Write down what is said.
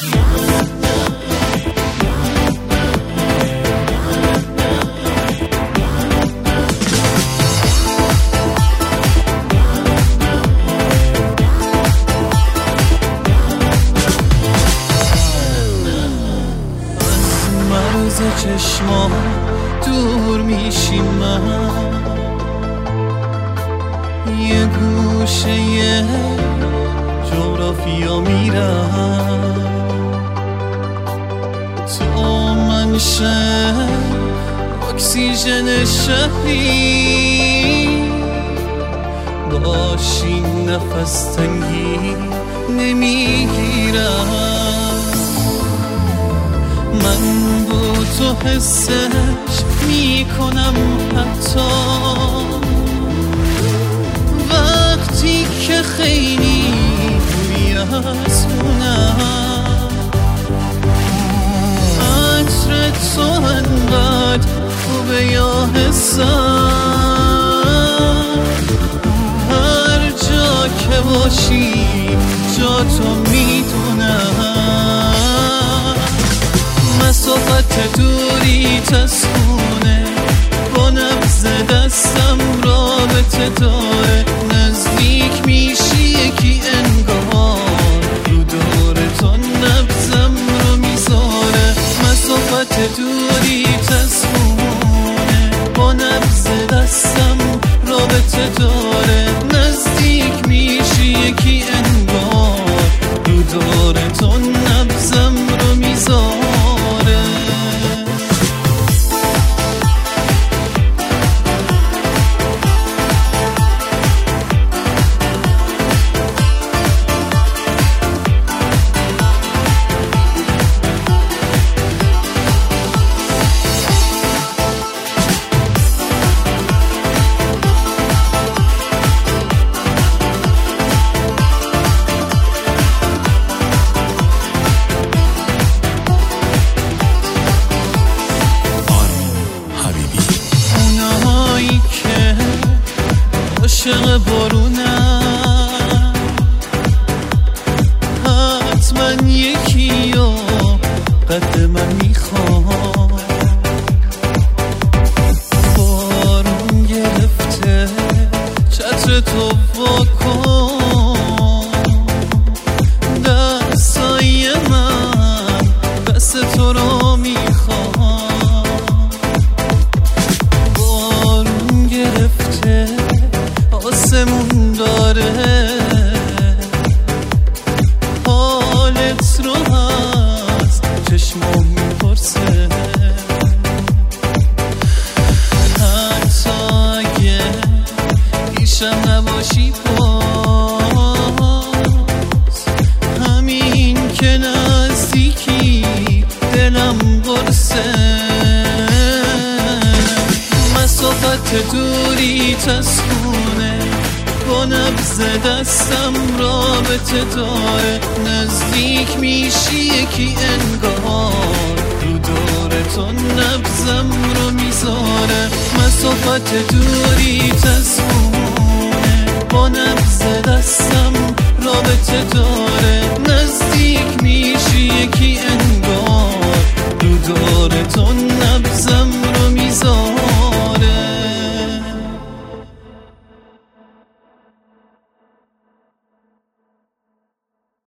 چشما دور میشیم، من یه گوشه جغرافیا میرم، تو منشه اکسیژن شهری، باشی نفس تنگی نمیگیرم، من با تو حسش میکنم حتی وقتی که خیلی دوری از اونم، عطر تو انقدر خوبه یا حسم، هر جا که باشی جا تو میدونم، مسافت دوری تسخونه با نبض دستم رابطه داره، نزدیک میشی یکی انگار رو دور تو نبضم رو میذاره، مسافت دوری تسخونه با نبض دستم رابطه داره، نزدیک میشی یکی انگار رو دور تو نبضم رو میذاره. عاشق بارونم حتما یکی و قد من میخوام، بارون گرفته چتر تو واکن، دستای من دست تو رو میخوام، بارون گرفته آسمون داره حالت رو از چشمام میپرسه، حتی اگه پیشم نباشی باز، همین که نزدیکی دلم قرصه، مسافت دوری تسخونه با نبض دستم رابطه داره، نزدیک میشی یکی انگار رو دور تو نبضم رو میذاره، مسافت دوری تسخونه با نبض دستم رابطه داره،